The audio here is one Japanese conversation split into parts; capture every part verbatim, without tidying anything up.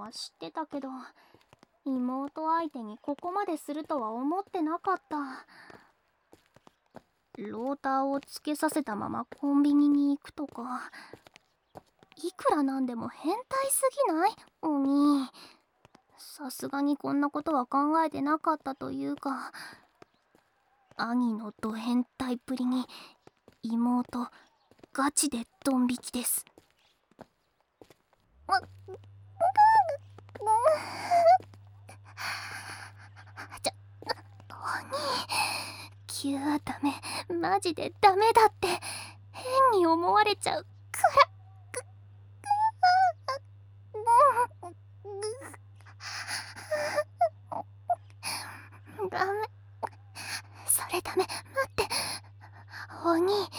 は知ってたけど、妹相手にここまでするとは思ってなかった。ローターをつけさせたままコンビニに行くとか、いくらなんでも変態すぎない？お兄。さすがにこんなことは考えてなかったというか、兄のド変態っぷりに妹ガチでドン引きです。ちょ、お兄、急はダメ、マジでダメだって。変に思われちゃうから。ダメ、それダメ、待って、お兄、待って、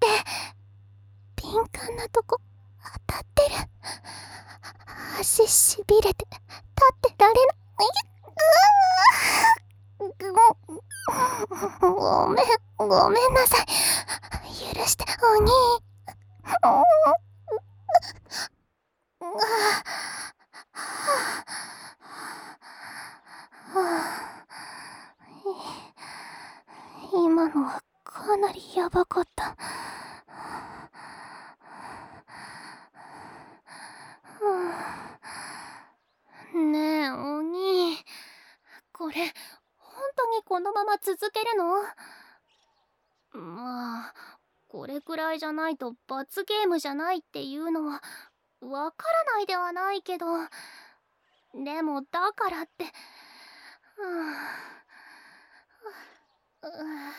敏感なとこ当たってる。足しびれて立ってられない。ごめん、ごめんなさい。許して、お兄。今のはかなりヤバかった。ねえ、お兄。これ、本当にこのまま続けるの？まあ、これくらいじゃないと罰ゲームじゃないっていうのはわからないではないけど、でもだからって、う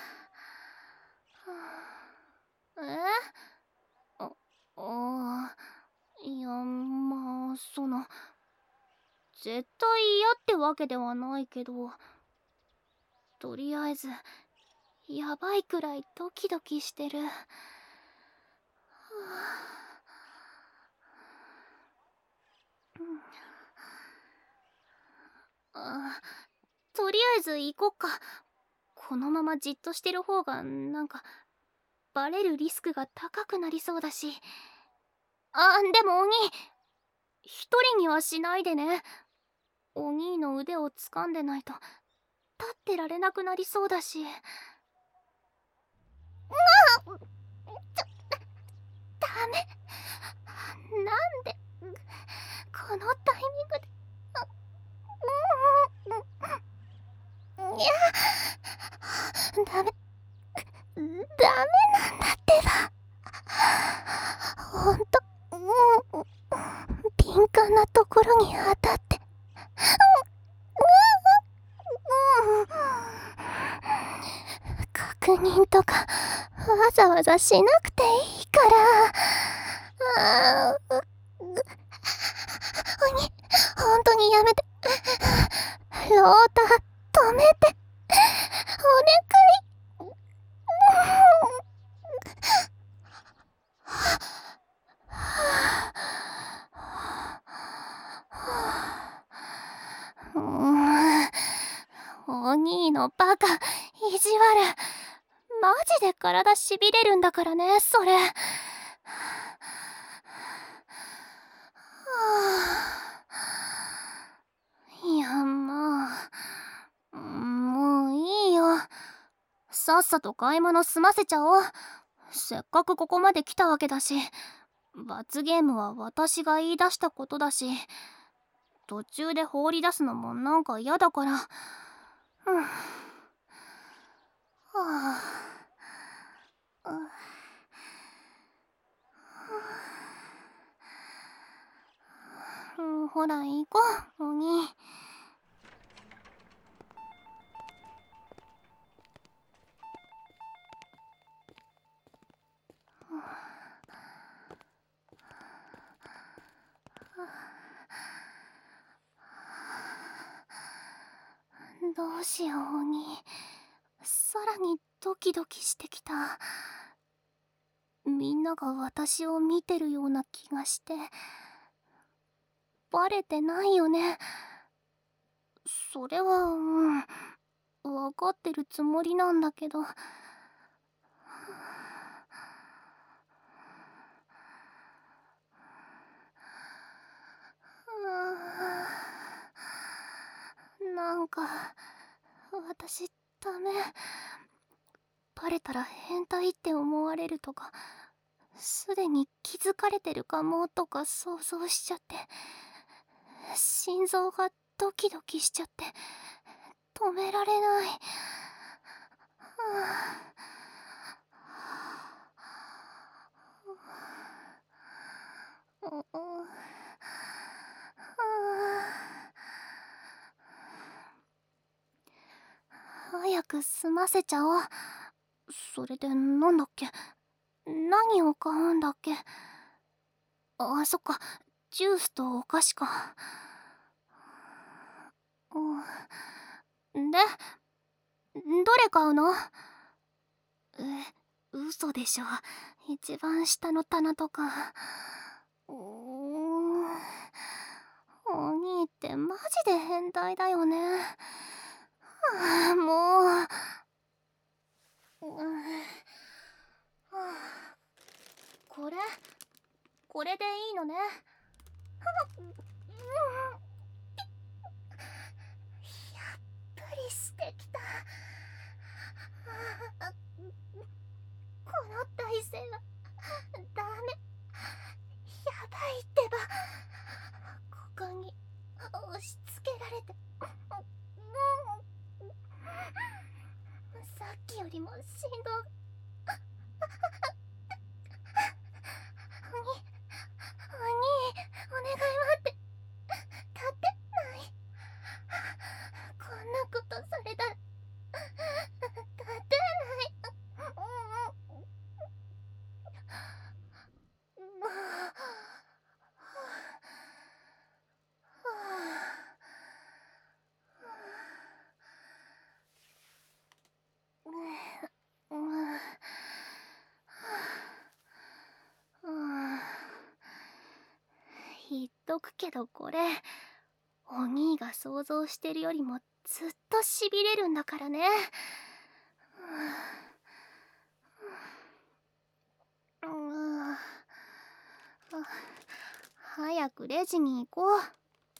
うえああいや、まあその絶対嫌ってわけではないけど、とりあえずやばいくらいドキドキしてる。はあ、あ、とりあえず行こっか。このままじっとしてる方がなんかバレるリスクが高くなりそうだし。あ、でもお兄、一人にはしないでね。お兄の腕を掴んでないと立ってられなくなりそうだし。うわっ、ちょ、ダメ。なんでこのタイミングで。うんうん、いや、ダメ、ダメなんだってば。ほんと、もう敏感なところに当たって、確認とかわざわざしなくていいから。あー、おに、本当にやめて。ローター止めて、お願い。うーん、お兄のバカ、意地悪。マジで体しびれるんだからね、それ。はあ、いや、まあ、もういいよ。さっさと買い物済ませちゃおう。せっかくここまで来たわけだし、罰ゲームは私が言い出したことだし、途中で放り出すのもなんか嫌だから。うん。はあ。ううん、ほら行こう、お兄。どうしよう、お兄。さらにドキドキしてきた。みんなが私を見てるような気がして。バレてないよね。それは、うん、分かってるつもりなんだけど。 ーなんか私ダメ。バレたら変態って思われるとか、すでに気づかれてるかもとか想像しちゃって、心臓がドキドキしちゃって止められない。早く済ませちゃおう。それでなんだっけ、何を買うんだっけ。あ、そっか、ジュースとお菓子か。で、どれ買うの？え、嘘でしょ。一番下の棚とか。うーん、お兄ってマジで変態だよね。はあ、もう、うん、はあ、これこれでいいのね。はあ、うん、やっぱりしてきた。あ、この体勢はダメ。やばいってば。ここに押し付けられて、さっきよりも振動が。おに、おに、お願い待って。立てない。こんなことされたら立てない。言っとくけどこれ、お兄が想像してるよりもずっとしびれるんだからね。早くレジに行こう。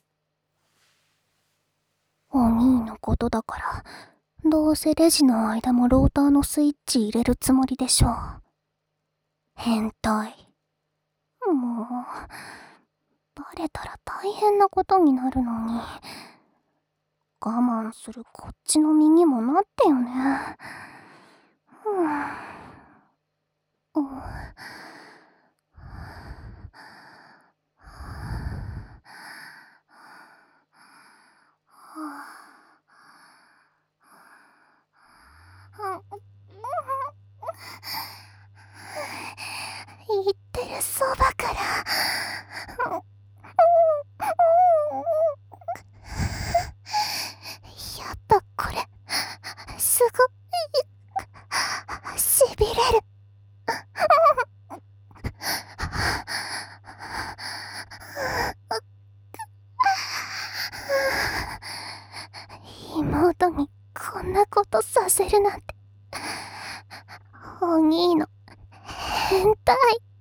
お兄のことだから、どうせレジの間もローターのスイッチ入れるつもりでしょう。変態。もう、バレたら大変なことになるのに。我慢するこっちの身にもなってよね。うん。うん。言ってるそばから。やっぱこれすごいしびれる。妹にこんなことさせるなんて。お兄の変態。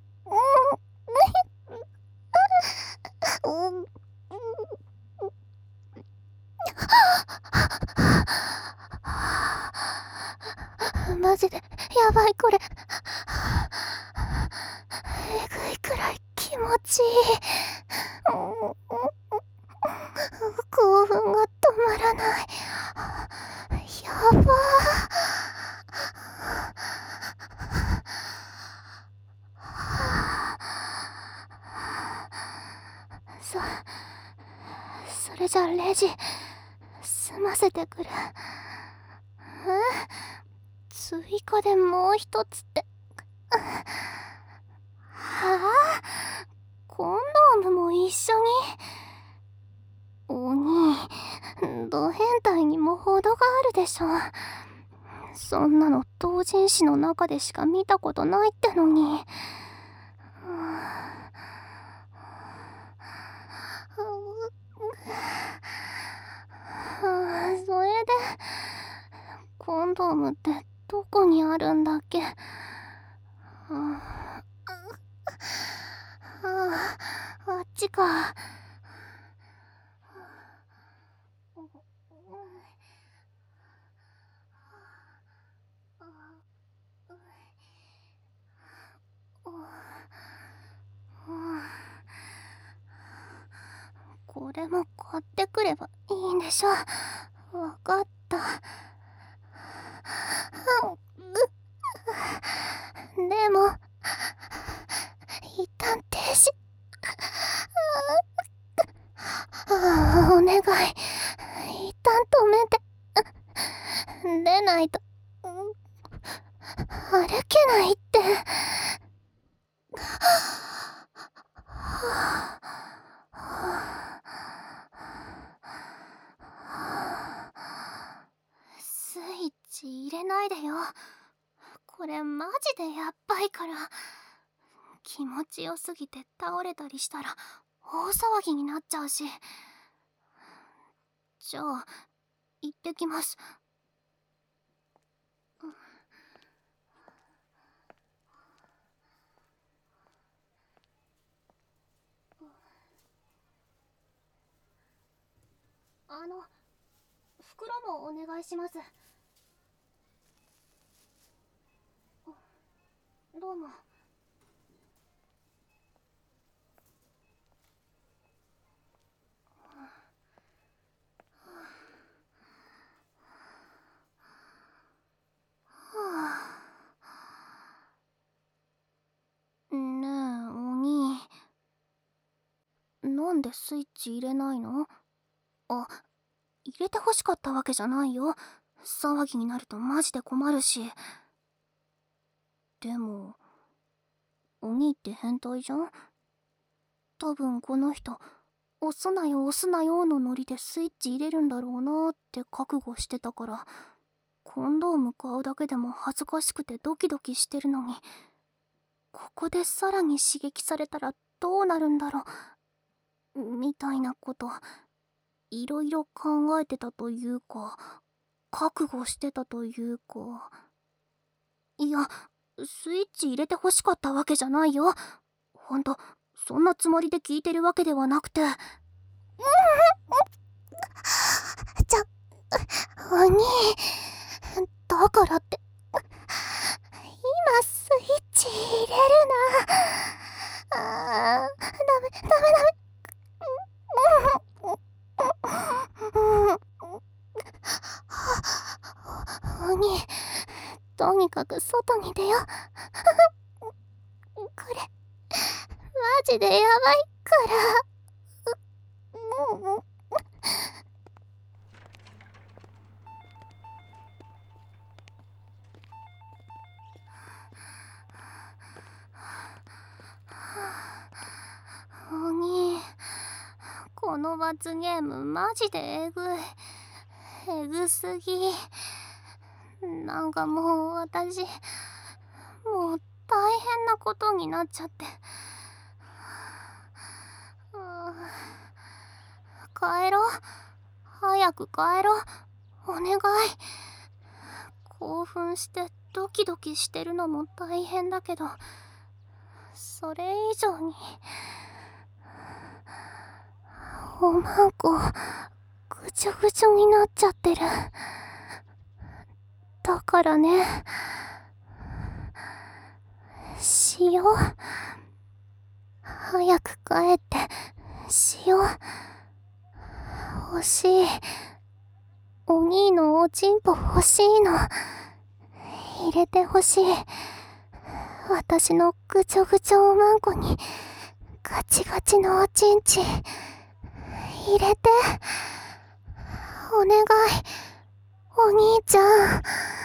マジでやばいこれ。えぐいくらい気持ちいい。興奮が止まらない。やばー。そ、それじゃレジ済ませてくる。え？追加でもう一つって。はあ？コンドームも一緒に？お兄、ド変態にも程があるでしょ。そんなの同人誌の中でしか見たことないってのに。それでコンドームってどこにあるんだっけ。ああ、あっちか。 それも買ってくればいいんでしょ。わかった。でも一旦停止。お願い、一旦止めて。出ないと歩けないって。スイッチ入れないでよ。これマジでやっばいから。気持ちよすぎて倒れたりしたら大騒ぎになっちゃうし。じゃあ行ってきます。あの袋もお願いします。どうも。ねえお兄、なんでスイッチ入れないの？あ、入れて欲しかったわけじゃないよ。騒ぎになるとマジで困るし。でもお兄って変態じゃん。多分この人押すなよ押すなよのノリでスイッチ入れるんだろうなーって覚悟してたから、コンドーム買うだけでも恥ずかしくてドキドキしてるのに、ここでさらに刺激されたらどうなるんだろうみたいなこといろいろ考えてたというか、覚悟してたというか。いや、スイッチ入れて欲しかったわけじゃないよ。ほんとそんなつもりで聞いてるわけではなくて。ちょ、お兄、だからって今スイッチ入れるな。あー、ダメダメダメ。お兄、とにかく外に出よう。これマジでやばいから。お兄、この罰ゲームマジでえぐい。えぐすぎ。なんかもう私、もう大変なことになっちゃって。帰ろう。早く帰ろう。お願い。興奮してドキドキしてるのも大変だけど、それ以上におまんこぐちょぐちょになっちゃってる。だからね、しよう。早く帰ってしよう。欲しい。お兄のおちんぽ欲しいの。入れてほしい。私のぐちょぐちょおまんこにガチガチのおちんち入れて。お願い、お兄ちゃん。